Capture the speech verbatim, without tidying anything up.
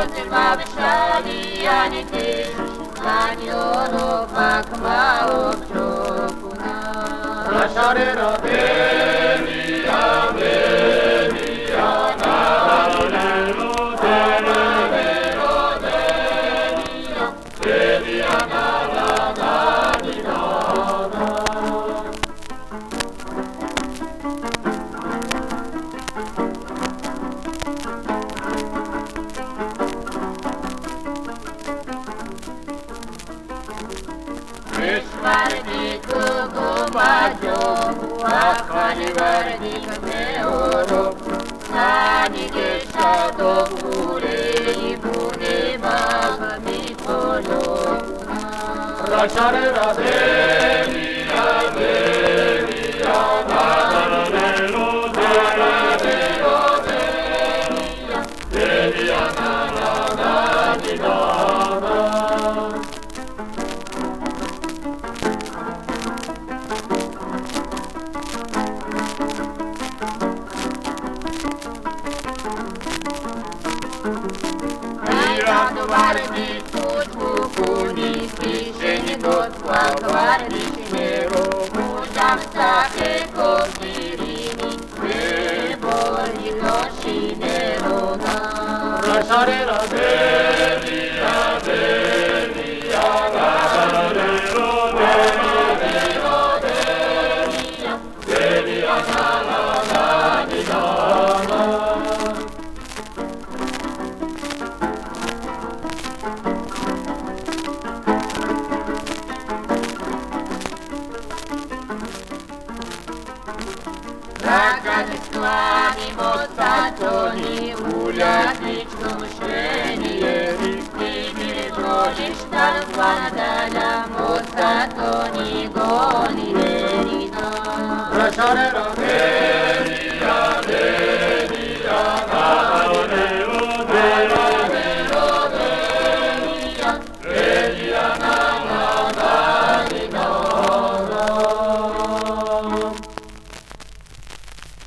Pozbawszali ani ty, Paniolo pak mało wczopuna. Lasciare la velia, velia, nadello, nadello, velia, velia, nadello. Vardik gomajo, akani vardik meoro, nani geshado pure ibune baba mi polo. Lasciare la velia, velia, nadello, nadello, velia, velia, nadello. Guardi тут кукуни, спишени год, guardi nero, mujam sake cofirini, beboli noshi nerona. Lasciare la velia, velia, nadello, nadello, velia, velia, nadello. Ragazzi squami, mozzazzoni, uliatičko švenieri, Timiri prođiš dan guardala, mozzazzoni, goni verina. Lasciare la velia,